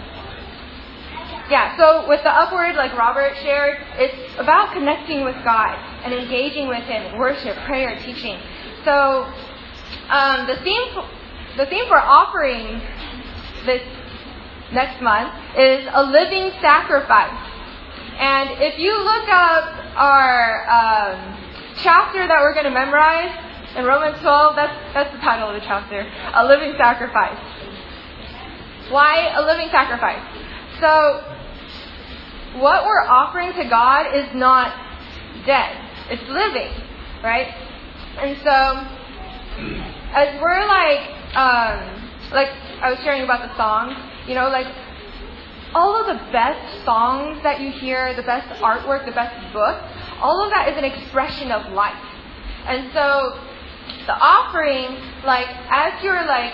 yeah, so with the upward, like Robert shared, it's about connecting with God and engaging with Him, worship, prayer, teaching. So, um, the theme, the theme for offering this next month is a living sacrifice. And if you look up our um, chapter that we're going to memorize in Romans twelve, that's that's the title of the chapter, a living sacrifice. Why a living sacrifice? So what we're offering to God is not dead, it's living, right? And so as we're like um, like I was sharing about the songs, you know, like all of the best songs that you hear, the best artwork, the best book, all of that is an expression of life. And so the offering, like as you're like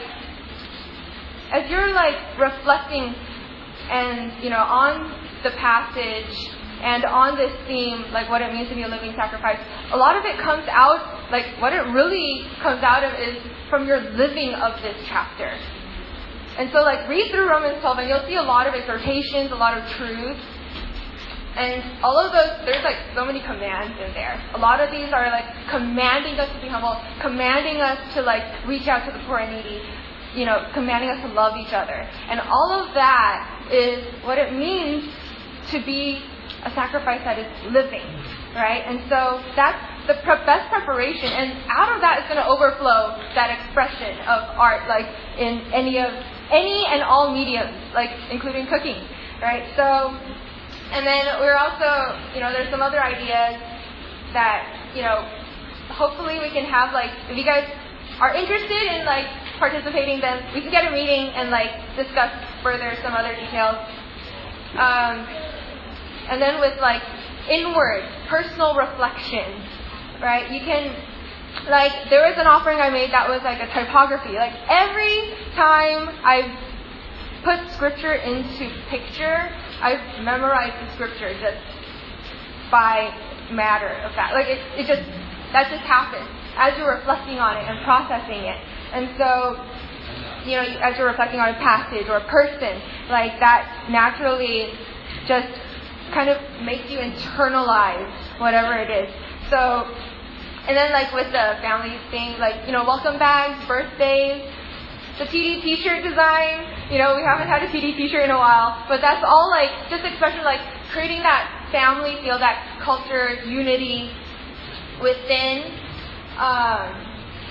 as you're like reflecting and, you know, on the passage and on this theme, like what it means to be a living sacrifice, a lot of it comes out, like what it really comes out of is from your living of this chapter. And so, like, read through Romans twelve, and you'll see a lot of exhortations, a lot of truths. And all of those, there's like so many commands in there. A lot of these are like commanding us to be humble, commanding us to like reach out to the poor and needy, you know, commanding us to love each other. And all of that is what it means to be a sacrifice that is living, right? And so that's the pre- best preparation. And out of that is going to overflow that expression of art, like in any of, any and all mediums, like including cooking, right? So, and then we're also, you know, there's some other ideas that, you know, hopefully we can have, like, if you guys are interested in, like, participating, then we can get a meeting and, like, discuss further some other details. Um, and then with, like, inward, personal reflection, right? You can, like, there was an offering I made that was, like, a typography. Like, every time I've put scripture into picture, I've memorized the scripture just by matter of fact. Like, it, it just, that just happens as you're reflecting on it and processing it. And so, you know, as you're reflecting on a passage or a person, like, that naturally just kind of makes you internalize whatever it is. So, and then, like, with the family thing, like, you know, welcome bags, birthdays, the T D t-shirt design, you know, we haven't had a T D t-shirt in a while, but that's all, like, just expression, like, creating that family feel, that culture, unity within. Um,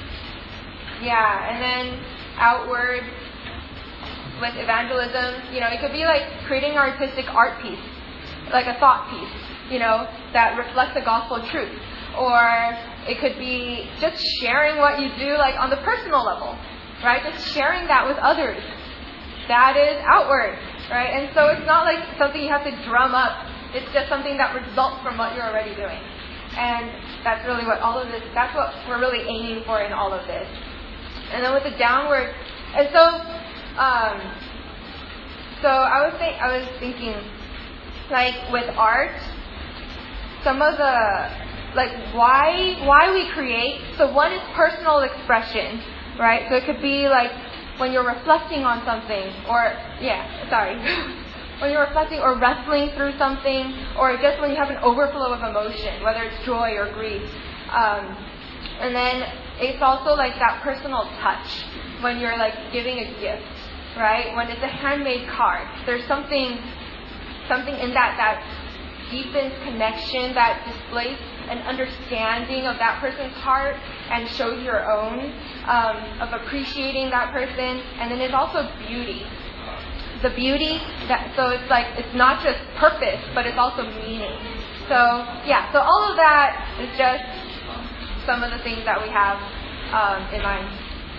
yeah, and then outward with evangelism, you know, it could be like creating an artistic art piece, like a thought piece, you know, that reflects the gospel truth. Or it could be just sharing what you do, like, on the personal level. Right? Just sharing that with others. That is outward. Right? And so it's not like something you have to drum up. It's just something that results from what you're already doing. And that's really what all of this, that's what we're really aiming for in all of this. And then with the downward, and so, um, so I was think, I was thinking, like, with art, some of the, like, why, why we create, so one is personal expression. Right? So it could be like when you're reflecting on something, or, yeah, sorry, when you're reflecting or wrestling through something, or just when you have an overflow of emotion, whether it's joy or grief. Um, and then it's also like that personal touch when you're, like, giving a gift, right? When it's a handmade card, there's something, something in that that deepens connection, that displays an understanding of that person's heart and shows your own, um, of appreciating that person. And then there's also beauty. The beauty, that so it's like, it's not just purpose, but it's also meaning. So, yeah, so all of that is just some of the things that we have um, in mind.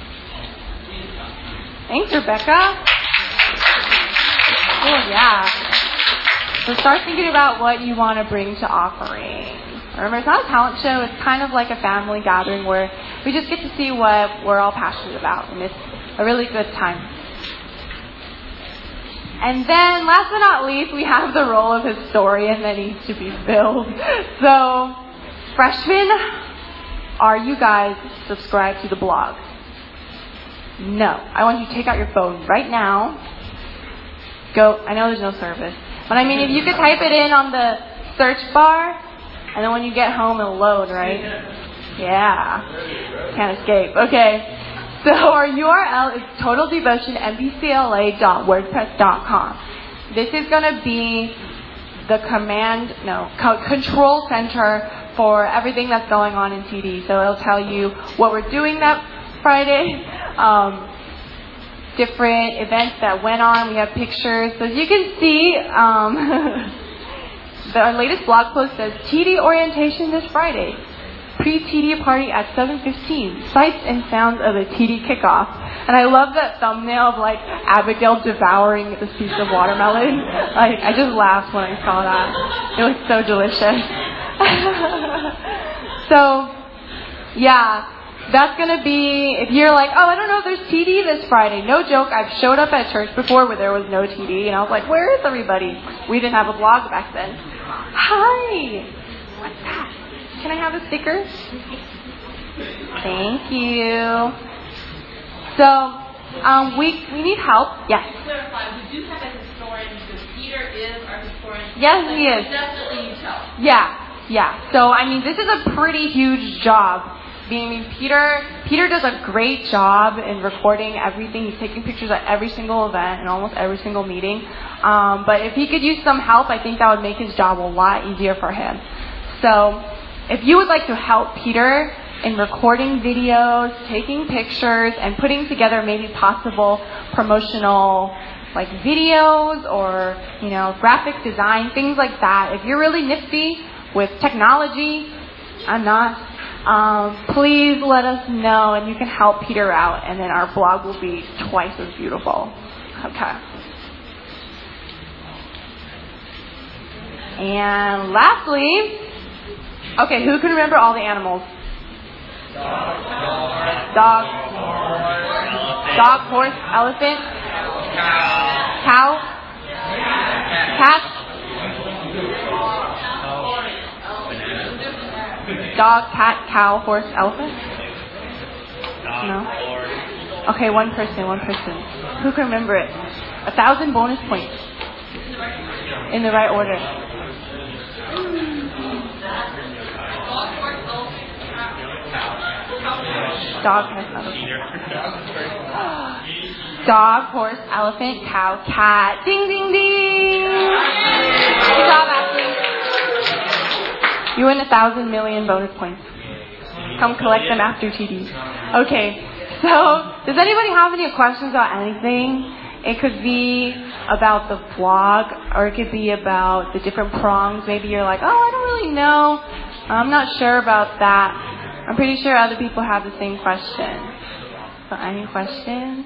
Thanks, Rebecca. Oh, yeah. So start thinking about what you want to bring to offering. Remember, it's not a talent show. It's kind of like a family gathering where we just get to see what we're all passionate about. And it's a really good time. And then, last but not least, we have the role of historian that needs to be filled. So, freshmen, are you guys subscribed to the blog? No. I want you to take out your phone right now. Go. I know there's no service. But I mean, if you could type it in on the search bar, and then when you get home, it'll load, right? Yeah. Can't escape. Okay. So our U R L is total devotion m p c l a dot wordpress dot com. This is going to be the command, no, co- control center for everything that's going on in T D. So it'll tell you what we're doing that Friday, um, different events that went on. We have pictures. So as you can see, um, the, our latest blog post says T D orientation this Friday. Pre-T D party at seven fifteen. Sights and sounds of a T D kickoff. And I love that thumbnail of, like, Abigail devouring this piece of watermelon. Like, I just laughed when I saw that. It looks so delicious. So, yeah. That's going to be, if you're like, oh, I don't know if there's T D this Friday. No joke, I've showed up at church before where there was no T D. And I was like, where is everybody? We didn't have a blog back then. Hi. What's that? Can I have a sticker? Thank you. So, um, we we need help. Yes. To clarify, we do have a historian who's Peter is our historian. Yes, but he is. Definitely needs help. Yeah, yeah. So, I mean, this is a pretty huge job. I mean, Peter, Peter does a great job in recording everything. He's taking pictures at every single event and almost every single meeting. Um, but if he could use some help, I think that would make his job a lot easier for him. So, if you would like to help Peter in recording videos, taking pictures, and putting together maybe possible promotional like videos or, you know, graphic design, things like that. If you're really nifty with technology, I'm not, um, please let us know and you can help Peter out and then our blog will be twice as beautiful. Okay. And lastly, okay, who can remember all the animals? Dog, dog, horse, elephant, cow, cat, dog, cat, cow, horse, elephant? No? Okay, one person, one person. Who can remember it? A thousand bonus points. In the right order. Dog, horse, elephant. Dog, horse, elephant, cow, cat. Ding, ding, ding! Good job, Ashley. You win a thousand million bonus points. Come collect them after T D. Okay, so does anybody have any questions about anything? It could be about the vlog, or it could be about the different prongs. Maybe you're like, oh, I don't really know. I'm not sure about that. I'm pretty sure other people have the same question. So any questions?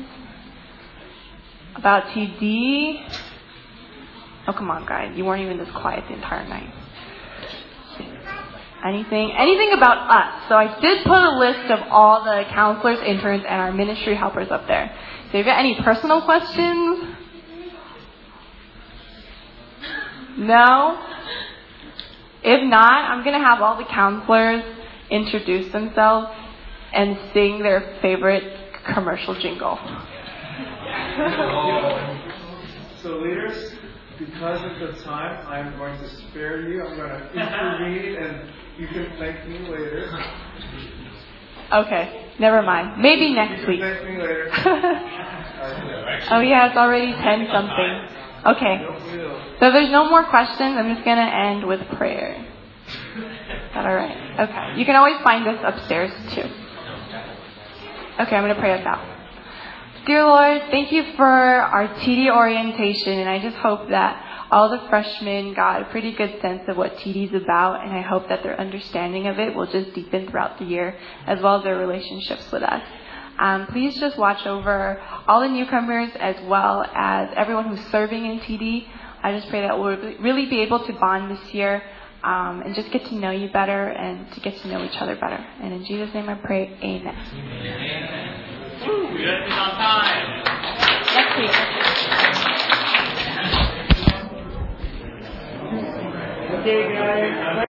About T D? Oh, come on, guys. You weren't even this quiet the entire night. Anything? Anything about us. So I did put a list of all the counselors, interns, and our ministry helpers up there. So if you have any personal questions? No? If not, I'm going to have all the counselors introduce themselves and sing their favorite commercial jingle. So leaders, because of the time, I'm going to spare you. I'm going to intervene and you can thank me later. Okay, never mind. Maybe next you week. Thank me later. Oh yeah, it's already ten something. Okay. So if there's no more questions, I'm just going to end with prayer. Is that alright? Okay. You can always find us upstairs too. Okay, I'm going to pray us out. Dear Lord, thank you for our T D orientation, and I just hope that all the freshmen got a pretty good sense of what T D is about, and I hope that their understanding of it will just deepen throughout the year, as well as their relationships with us. Um, please just watch over all the newcomers as well as everyone who's serving in T D. I just pray that we'll really be able to bond this year um, and just get to know you better and to get to know each other better. And in Jesus' name I pray, amen. Amen. We got this on time. Next week. Okay, guys.